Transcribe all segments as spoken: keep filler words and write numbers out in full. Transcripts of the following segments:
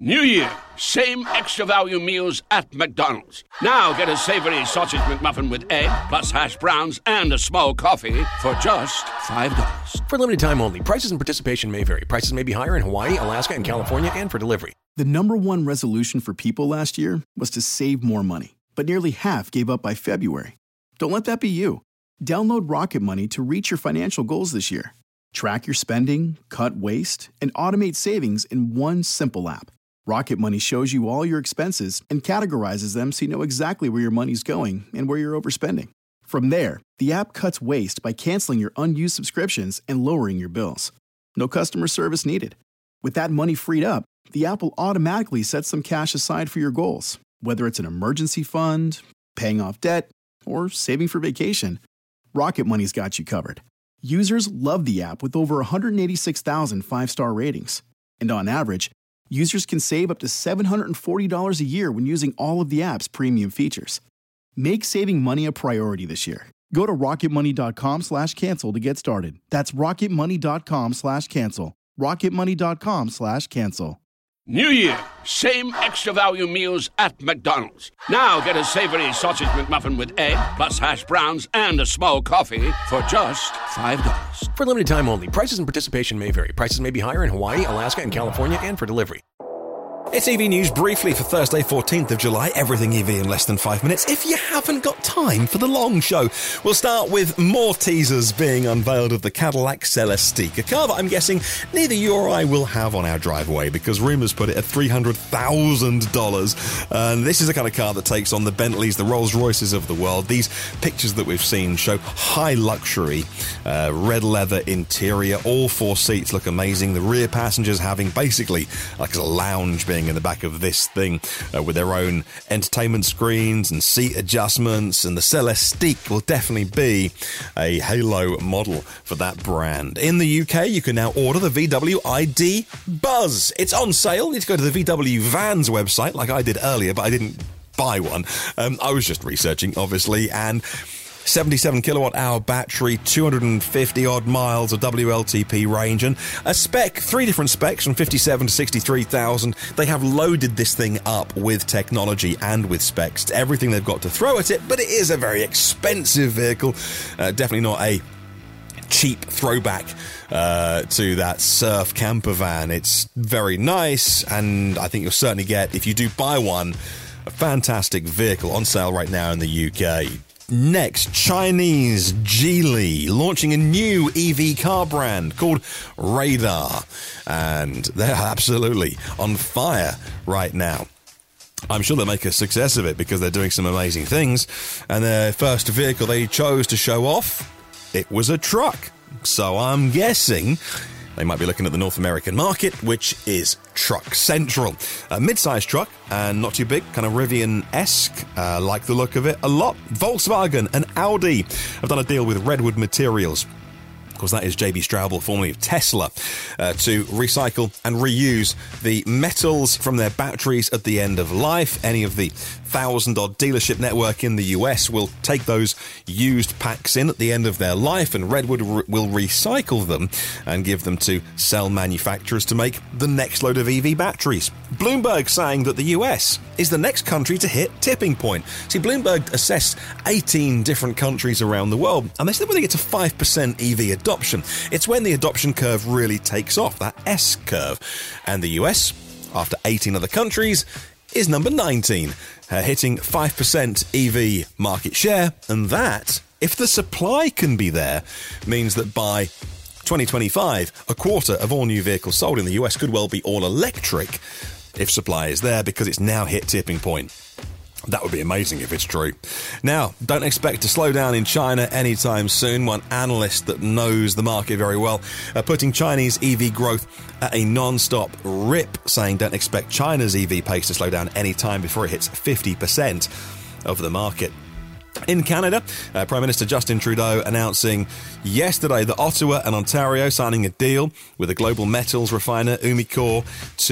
New Year, same extra value meals at McDonald's. Now get a savory sausage McMuffin with egg, plus hash browns and a small coffee for just five dollars. For limited time only. Prices and participation may vary. Prices may be higher in Hawaii, Alaska, and California, and for delivery. The number one resolution for people last year was to save more money, but nearly half gave up by February. Don't let that be you. Download Rocket Money to reach your financial goals this year. Track your spending, cut waste, and automate savings in one simple app. Rocket Money shows you all your expenses and categorizes them so you know exactly where your money's going and where you're overspending. From there, the app cuts waste by canceling your unused subscriptions and lowering your bills. No customer service needed. With that money freed up, the app will automatically set some cash aside for your goals, whether it's an emergency fund, paying off debt, or saving for vacation. Rocket Money's got you covered. Users love the app with over one hundred eighty-six thousand five-star ratings. And on average, users can save up to seven hundred forty dollars a year when using all of the app's premium features. Make saving money a priority this year. Go to rocketmoney.com slash cancel to get started. That's rocketmoney.com slash cancel. rocketmoney.com slash cancel. New Year, same extra value meals at McDonald's. Now get a savory sausage McMuffin with egg, plus hash browns and a small coffee for just five dollars. For limited time only. Prices and participation may vary. Prices may be higher in Hawaii, Alaska, and California, and for delivery. It's E V News briefly for Thursday, fourteenth of July. Everything E V in less than five minutes. If you haven't got time for the long show, we'll start with more teasers being unveiled of the Cadillac Celestiq, a car that I'm guessing neither you or I will have on our driveway because rumours put it at three hundred thousand dollars. And this is the kind of car that takes on the Bentleys, the Rolls-Royces of the world. These pictures that we've seen show high luxury, uh, red leather interior. All four seats look amazing. The rear passengers having basically like a lounge being in the back of this thing uh, with their own entertainment screens and seat adjustments, and the Celestiq will definitely be a halo model for that brand. In the U K, you can now order the V W I D Buzz. It's on sale. You need to go to the V W Vans website like I did earlier, but I didn't buy one. Um, I was just researching, obviously, and seventy-seven kilowatt hour battery, two hundred fifty odd miles of W L T P range, and a spec, three different specs from fifty-seven to sixty-three thousand. They have loaded this thing up with technology and with specs. It's everything they've got to throw at it, but it is a very expensive vehicle. Uh, definitely not a cheap throwback uh, to that surf camper van. It's very nice, and I think you'll certainly get, if you do buy one, a fantastic vehicle on sale right now in the U K. Next, Chinese Geely launching a new E V car brand called Radar, and they're absolutely on fire right now. I'm sure they'll make a success of it because they're doing some amazing things, and their first vehicle they chose to show off, it was a truck. So I'm guessing they might be looking at the North American market, which is Truck Central. A mid-sized truck, and not too big, kind of Rivian-esque. Uh, like the look of it a lot. Volkswagen and Audi have done a deal with Redwood Materials. Of course, that is J B Straubel, formerly of Tesla, uh, to recycle and reuse the metals from their batteries at the end of life. Any of the thousand-odd dealership network in the U S will take those used packs in at the end of their life, and Redwood re- will recycle them and give them to cell manufacturers to make the next load of E V batteries. Bloomberg saying that the U S is the next country to hit tipping point. See, Bloomberg assessed eighteen different countries around the world, and they said when they get to five percent E V adoption, it's when the adoption curve really takes off, that S curve. And the U S, after eighteen other countries, is number nineteen, uh, hitting five percent E V market share, and that, if the supply can be there, means that by twenty twenty-five, a quarter of all new vehicles sold in the U S could well be all electric if supply is there, because it's now hit tipping point. That would be amazing if it's true. Now, don't expect to slow down in China anytime soon. One analyst that knows the market very well, uh, putting Chinese E V growth at a non-stop rip, saying don't expect China's E V pace to slow down anytime before it hits fifty percent of the market. In Canada, uh, Prime Minister Justin Trudeau announcing yesterday that Ottawa and Ontario signing a deal with a global metals refiner, Umicore,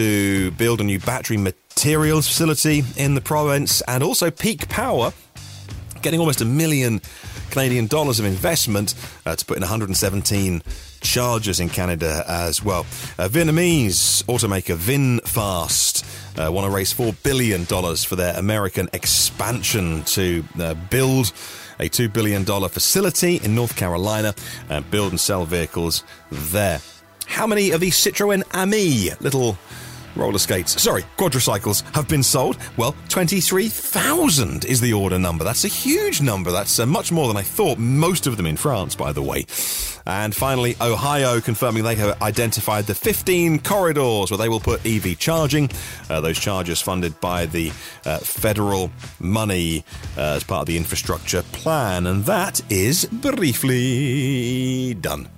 to build a new battery materials facility in the province, and also Peak Power getting almost a million Canadian dollars of investment uh, to put in one hundred seventeen chargers in Canada as well. Uh, Vietnamese automaker VinFast uh, want to raise four billion dollars for their American expansion to uh, build a two billion dollars facility in North Carolina and build and sell vehicles there. How many of these Citroën Ami little roller skates, sorry, quadricycles have been sold? Well, twenty-three thousand is the order number. That's a huge number. That's uh, much more than I thought. Most of them in France, by the way. And finally, Ohio confirming they have identified the fifteen corridors where they will put E V charging. Uh, those chargers funded by the uh, federal money uh, as part of the infrastructure plan. And that is briefly done.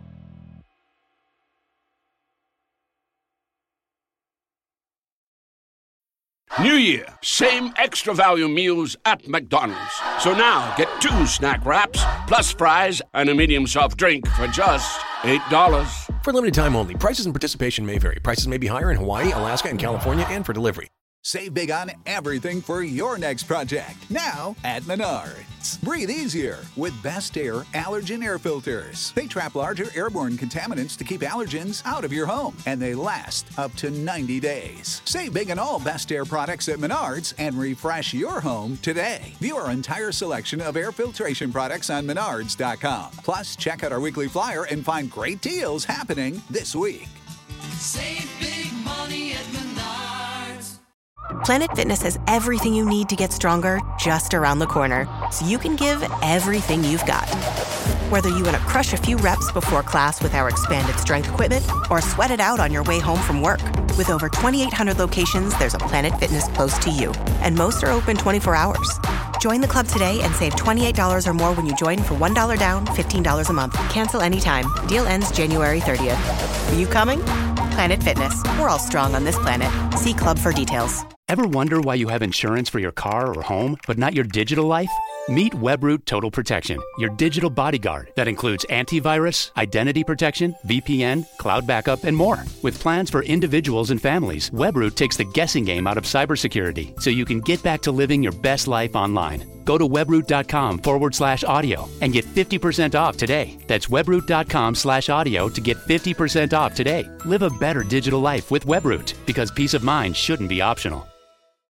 New Year, same extra value meals at McDonald's. So now get two snack wraps, plus fries, and a medium soft drink for just eight dollars. For limited time only, prices and participation may vary. Prices may be higher in Hawaii, Alaska, and California, and for delivery. Save big on everything for your next project. Now at Menards. Breathe easier with Best Air allergen air filters. They trap larger airborne contaminants to keep allergens out of your home, and they last up to ninety days. Save big on all Best Air products at Menards and refresh your home today. View our entire selection of air filtration products on menards dot com. Plus, check out our weekly flyer and find great deals happening this week. Save big money at Menards. Planet Fitness has everything you need to get stronger just around the corner, so you can give everything you've got. Whether you want to crush a few reps before class with our expanded strength equipment or sweat it out on your way home from work. With over twenty-eight hundred locations, there's a Planet Fitness close to you, and most are open twenty-four hours. Join the club today and save twenty-eight dollars or more when you join for one dollar down, fifteen dollars a month. Cancel anytime. Deal ends January thirtieth. Are you coming? Planet Fitness. We're all strong on this planet. See club for details. Ever wonder why you have insurance for your car or home, but not your digital life? Meet Webroot Total Protection, your digital bodyguard that includes antivirus, identity protection, V P N, cloud backup, and more. With plans for individuals and families, Webroot takes the guessing game out of cybersecurity so you can get back to living your best life online. Go to webroot.com forward slash audio and get fifty percent off today. That's webroot.com slash audio to get fifty percent off today. Live a better digital life with Webroot, because peace of mind shouldn't be optional.